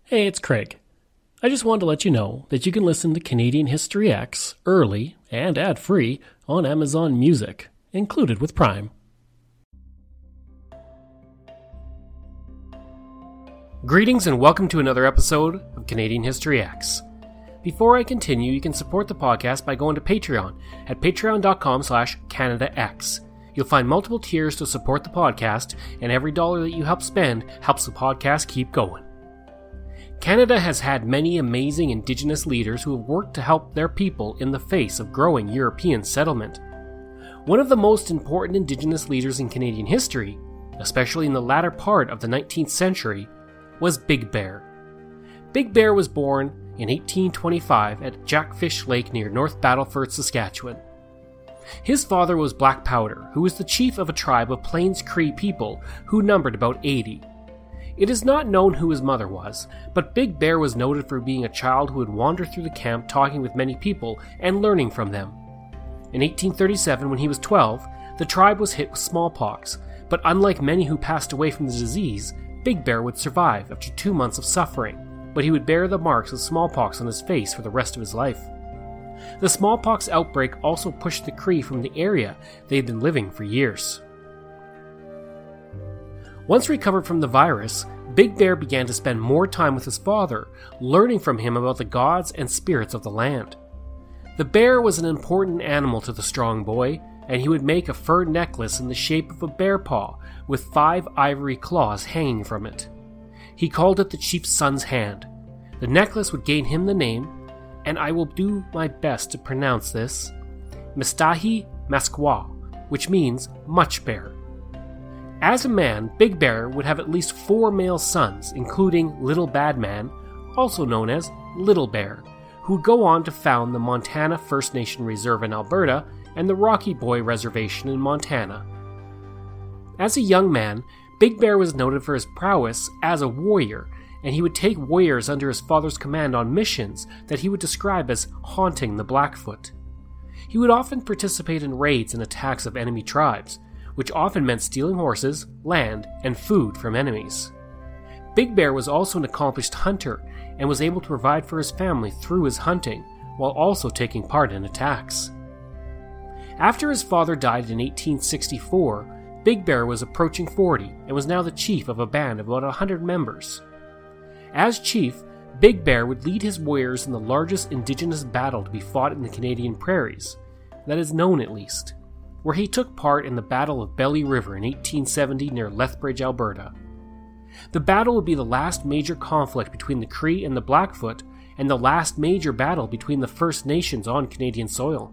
Hey, it's Craig. I just wanted to let you know that you can listen to Canadian History X early and ad-free on Amazon Music, included with Prime. Greetings and welcome to another episode of Canadian History X. Before I continue, you can support the podcast by going to Patreon at patreon.com/CanadaX. You'll find multiple tiers to support the podcast, and every dollar that you help spend helps the podcast keep going. Canada has had many amazing Indigenous leaders who have worked to help their people in the face of growing European settlement. One of the most important Indigenous leaders in Canadian history, especially in the latter part of the 19th century, was Big Bear. Big Bear was born in 1825 at Jackfish Lake near North Battleford, Saskatchewan. His father was Black Powder, who was the chief of a tribe of Plains Cree people who numbered about 80. It is not known who his mother was, but Big Bear was noted for being a child who would wander through the camp talking with many people and learning from them. In 1837, when he was 12, the tribe was hit with smallpox, but unlike many who passed away from the disease, Big Bear would survive after 2 months of suffering, but he would bear the marks of smallpox on his face for the rest of his life. The smallpox outbreak also pushed the Cree from the area they had been living for years. Once recovered from the virus, Big Bear began to spend more time with his father, learning from him about the gods and spirits of the land. The bear was an important animal to the strong boy, and he would make a fur necklace in the shape of a bear paw with 5 ivory claws hanging from it. He called it the chief's son's hand. The necklace would gain him the name, and I will do my best to pronounce this, Mistahi Masqua, which means much bear. As a man, Big Bear would have at least 4 male sons, including Little Bad Man, also known as Little Bear, who would go on to found the Montana First Nation Reserve in Alberta and the Rocky Boy Reservation in Montana. As a young man, Big Bear was noted for his prowess as a warrior, and he would take warriors under his father's command on missions that he would describe as haunting the Blackfoot. He would often participate in raids and attacks of enemy tribes, which often meant stealing horses, land, and food from enemies. Big Bear was also an accomplished hunter and was able to provide for his family through his hunting, while also taking part in attacks. After his father died in 1864, Big Bear was approaching 40 and was now the chief of a band of about 100 members. As chief, Big Bear would lead his warriors in the largest Indigenous battle to be fought in the Canadian prairies, that is known at least, where he took part in the Battle of Belly River in 1870 near Lethbridge, Alberta. The battle would be the last major conflict between the Cree and the Blackfoot, and the last major battle between the First Nations on Canadian soil.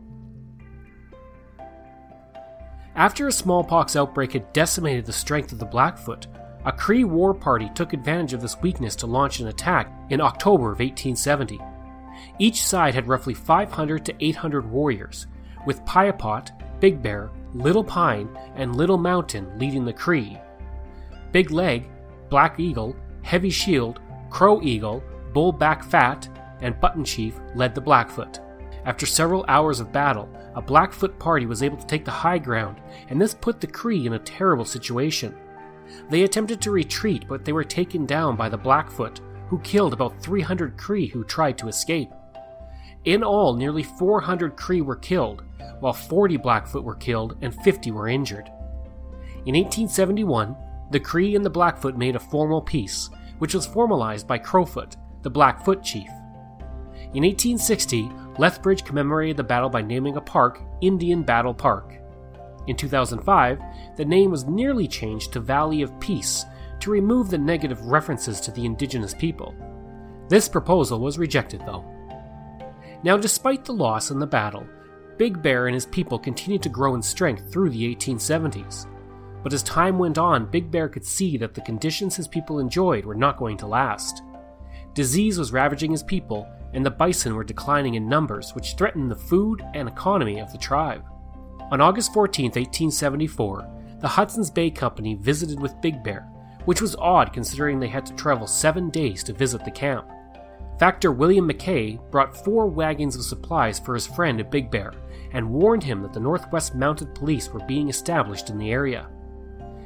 After a smallpox outbreak had decimated the strength of the Blackfoot, a Cree war party took advantage of this weakness to launch an attack in October of 1870. Each side had roughly 500 to 800 warriors, with Piapot, Big Bear, Little Pine, and Little Mountain leading the Cree. Big Leg, Black Eagle, Heavy Shield, Crow Eagle, Bull Back Fat, and Button Chief led the Blackfoot. After several hours of battle, a Blackfoot party was able to take the high ground, and this put the Cree in a terrible situation. They attempted to retreat, but they were taken down by the Blackfoot, who killed about 300 Cree who tried to escape. In all, nearly 400 Cree were killed, while 40 Blackfoot were killed and 50 were injured. In 1871, the Cree and the Blackfoot made a formal peace, which was formalized by Crowfoot, the Blackfoot chief. In 1860, Lethbridge commemorated the battle by naming a park Indian Battle Park. In 2005, the name was nearly changed to Valley of Peace to remove the negative references to the Indigenous people. This proposal was rejected, though. Now, despite the loss in the battle, Big Bear and his people continued to grow in strength through the 1870s. But as time went on, Big Bear could see that the conditions his people enjoyed were not going to last. Disease was ravaging his people, and the bison were declining in numbers, which threatened the food and economy of the tribe. On August 14, 1874, the Hudson's Bay Company visited with Big Bear, which was odd considering they had to travel 7 days to visit the camp. Factor William McKay brought 4 wagons of supplies for his friend at Big Bear and warned him that the Northwest Mounted Police were being established in the area.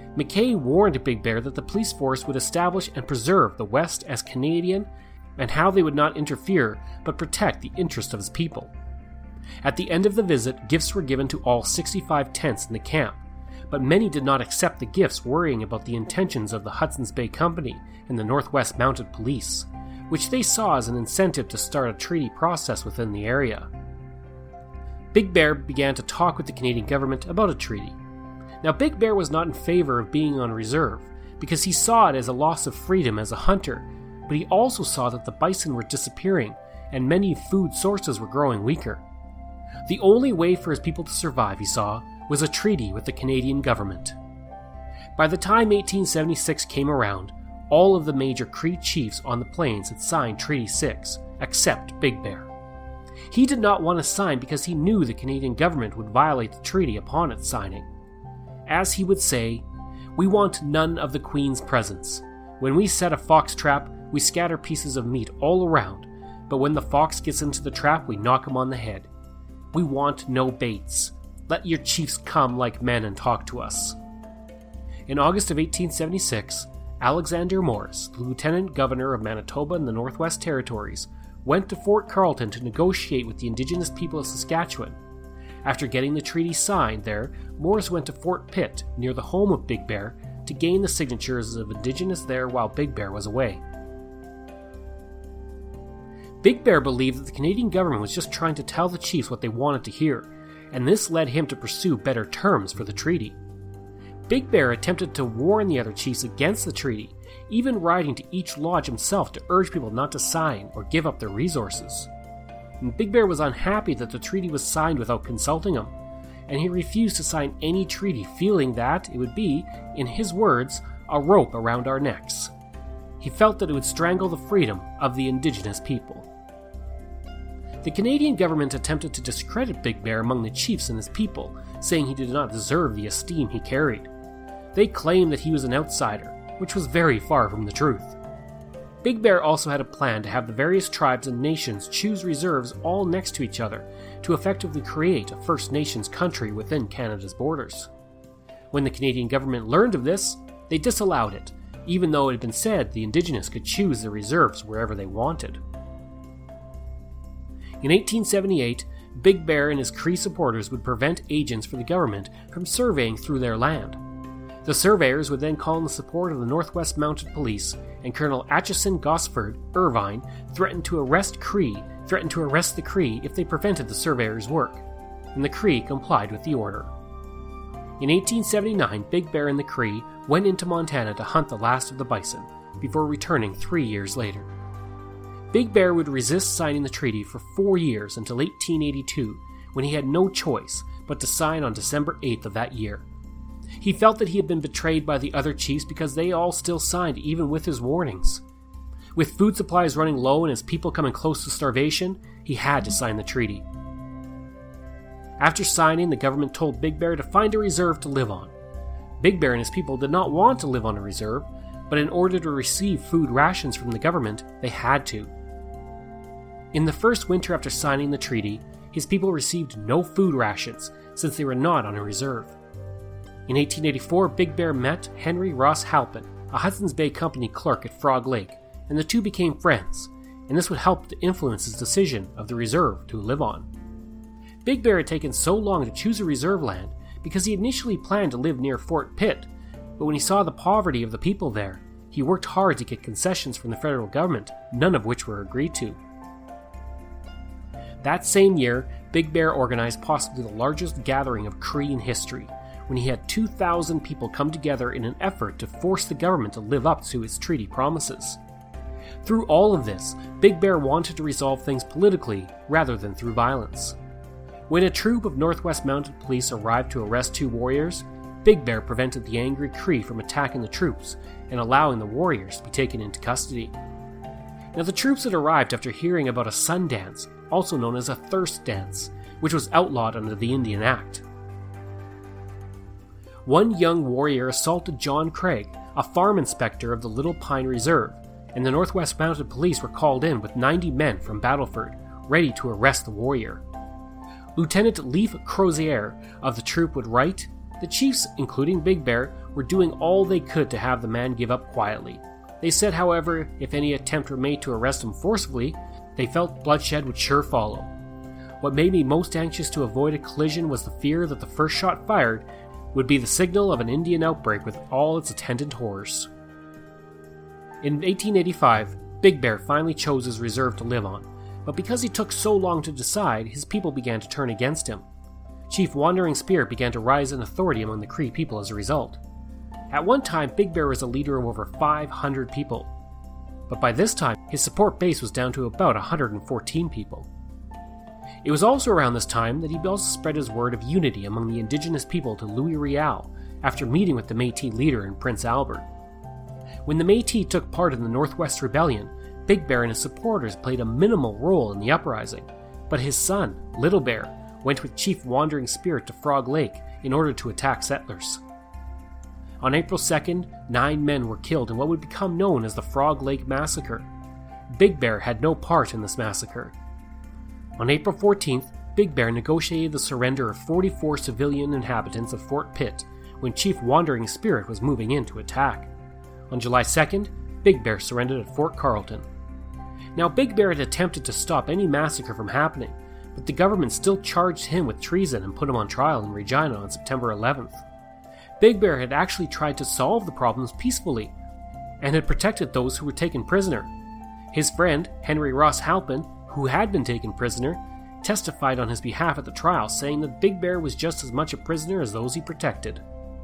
Mackay warned Big Bear that the police force would establish and preserve the West as Canadian and how they would not interfere but protect the interest of his people. At the end of the visit, gifts were given to all 65 tents in the camp, but many did not accept the gifts, worrying about the intentions of the Hudson's Bay Company and the Northwest Mounted Police, which they saw as an incentive to start a treaty process within the area. Big Bear began to talk with the Canadian government about a treaty. Now, Big Bear was not in favor of being on reserve because he saw it as a loss of freedom as a hunter, but he also saw that the bison were disappearing and many food sources were growing weaker. The only way for his people to survive, he saw, was a treaty with the Canadian government. By the time 1876 came around, all of the major Cree chiefs on the plains had signed Treaty 6, except Big Bear. He did not want to sign because he knew the Canadian government would violate the treaty upon its signing. As he would say, "We want none of the Queen's presents. When we set a fox trap, we scatter pieces of meat all around, but when the fox gets into the trap, we knock him on the head. We want no baits. Let your chiefs come like men and talk to us." In August of 1876, Alexander Morris, the Lieutenant Governor of Manitoba and the Northwest Territories, went to Fort Carleton to negotiate with the Indigenous people of Saskatchewan. After getting the treaty signed there, Morris went to Fort Pitt, near the home of Big Bear, to gain the signatures of Indigenous there while Big Bear was away. Big Bear believed that the Canadian government was just trying to tell the chiefs what they wanted to hear, and this led him to pursue better terms for the treaty. Big Bear attempted to warn the other chiefs against the treaty, even writing to each lodge himself to urge people not to sign or give up their resources. And Big Bear was unhappy that the treaty was signed without consulting him, and he refused to sign any treaty, feeling that it would be, in his words, a rope around our necks. He felt that it would strangle the freedom of the Indigenous people. The Canadian government attempted to discredit Big Bear among the chiefs and his people, saying he did not deserve the esteem he carried. They claimed that he was an outsider, which was very far from the truth. Big Bear also had a plan to have the various tribes and nations choose reserves all next to each other to effectively create a First Nations country within Canada's borders. When the Canadian government learned of this, they disallowed it, even though it had been said the Indigenous could choose their reserves wherever they wanted. In 1878, Big Bear and his Cree supporters would prevent agents for the government from surveying through their land. The surveyors would then call in the support of the Northwest Mounted Police, and Colonel Atchison Gosford Irvine threatened to arrest the Cree if they prevented the surveyors' work, and the Cree complied with the order. In 1879, Big Bear and the Cree went into Montana to hunt the last of the bison, before returning 3 years later. Big Bear would resist signing the treaty for 4 years until 1882, when he had no choice but to sign on December 8th of that year. He felt that he had been betrayed by the other chiefs because they all still signed even with his warnings. With food supplies running low and his people coming close to starvation, he had to sign the treaty. After signing, the government told Big Bear to find a reserve to live on. Big Bear and his people did not want to live on a reserve, but in order to receive food rations from the government, they had to. In the first winter after signing the treaty, his people received no food rations since they were not on a reserve. In 1884, Big Bear met Henry Ross Halpin, a Hudson's Bay Company clerk at Frog Lake, and the two became friends, and this would help to influence his decision of the reserve to live on. Big Bear had taken so long to choose a reserve land because he initially planned to live near Fort Pitt, but when he saw the poverty of the people there, he worked hard to get concessions from the federal government, none of which were agreed to. That same year, Big Bear organized possibly the largest gathering of Cree in history, when he had 2,000 people come together in an effort to force the government to live up to its treaty promises. Through all of this, Big Bear wanted to resolve things politically rather than through violence. When a troop of Northwest Mounted Police arrived to arrest 2 warriors, Big Bear prevented the angry Cree from attacking the troops and allowing the warriors to be taken into custody. Now, the troops had arrived after hearing about a sun dance, also known as a thirst dance, which was outlawed under the Indian Act. One young warrior assaulted John Craig, a farm inspector of the Little Pine Reserve, and the Northwest Mounted Police were called in with 90 men from Battleford, ready to arrest the warrior. Lieutenant Leif Crozier of the troop would write, The chiefs, including Big Bear, were doing all they could to have the man give up quietly. They said, however, if any attempt were made to arrest him forcibly, they felt bloodshed would sure follow. What made me most anxious to avoid a collision was the fear that the first shot fired would be the signal of an Indian outbreak with all its attendant horrors. In 1885, Big Bear finally chose his reserve to live on, but because he took so long to decide, his people began to turn against him. Chief Wandering Spirit began to rise in authority among the Cree people as a result. At one time, Big Bear was a leader of over 500 people, but by this time, his support base was down to about 114 people. It was also around this time that he also spread his word of unity among the indigenous people to Louis Riel after meeting with the Métis leader in Prince Albert. When the Métis took part in the Northwest Rebellion, Big Bear and his supporters played a minimal role in the uprising, but his son, Little Bear, went with Chief Wandering Spirit to Frog Lake in order to attack settlers. On April 2nd, 9 men were killed in what would become known as the Frog Lake Massacre. Big Bear had no part in this massacre. On April 14th, Big Bear negotiated the surrender of 44 civilian inhabitants of Fort Pitt when Chief Wandering Spirit was moving in to attack. On July 2nd, Big Bear surrendered at Fort Carlton. Now, Big Bear had attempted to stop any massacre from happening, but the government still charged him with treason and put him on trial in Regina on September 11th. Big Bear had actually tried to solve the problems peacefully, and had protected those who were taken prisoner. His friend, Henry Ross Halpin, who had been taken prisoner, testified on his behalf at the trial, saying that Big Bear was just as much a prisoner as those he protected.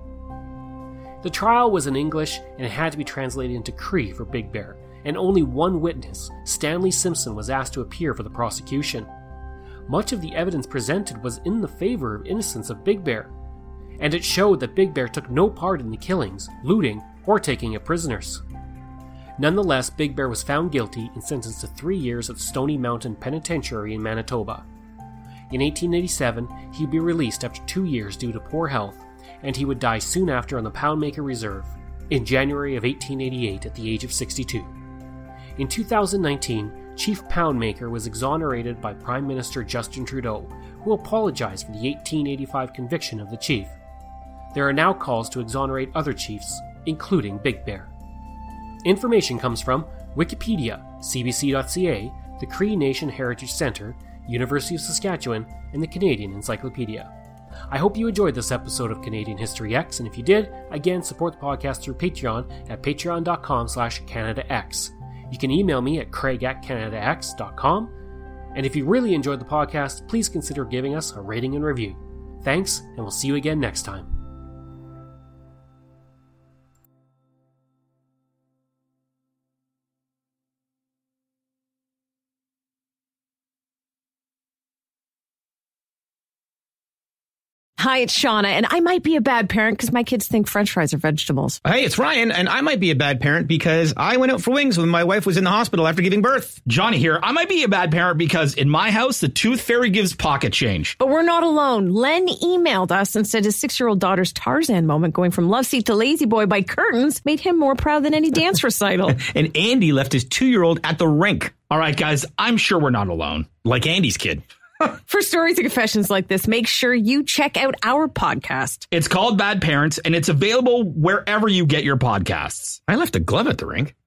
The trial was in English, and it had to be translated into Cree for Big Bear, and only one witness, Stanley Simpson, was asked to appear for the prosecution. Much of the evidence presented was in the favor of innocence of Big Bear, and it showed that Big Bear took no part in the killings, looting, or taking of prisoners. Nonetheless, Big Bear was found guilty and sentenced to 3 years at Stony Mountain Penitentiary in Manitoba. In 1887, he would be released after 2 years due to poor health, and he would die soon after on the Poundmaker Reserve, in January of 1888 at the age of 62. In 2019, Chief Poundmaker was exonerated by Prime Minister Justin Trudeau, who apologized for the 1885 conviction of the chief. There are now calls to exonerate other chiefs, including Big Bear. Information comes from Wikipedia, CBC.ca, the Cree Nation Heritage Centre, University of Saskatchewan, and the Canadian Encyclopedia. I hope you enjoyed this episode of Canadian History X, and if you did, again, support the podcast through Patreon at patreon.com/CanadaX. You can email me at craig@canadax.com, and if you really enjoyed the podcast, please consider giving us a rating and review. Thanks, and we'll see you again next time. Hi, it's Shauna, and I might be a bad parent because my kids think French fries are vegetables. Hey, it's Ryan, and I might be a bad parent because I went out for wings when my wife was in the hospital after giving birth. Johnny here. I might be a bad parent because in my house, the tooth fairy gives pocket change. But we're not alone. Len emailed us and said his 6-year-old daughter's Tarzan moment going from love seat to lazy boy by curtains made him more proud than any dance recital. And Andy left his 2-year-old at the rink. All right, guys, I'm sure we're not alone. Like Andy's kid. For stories and confessions like this, make sure you check out our podcast. It's called Bad Parents, and it's available wherever you get your podcasts. I left a glove at the rink.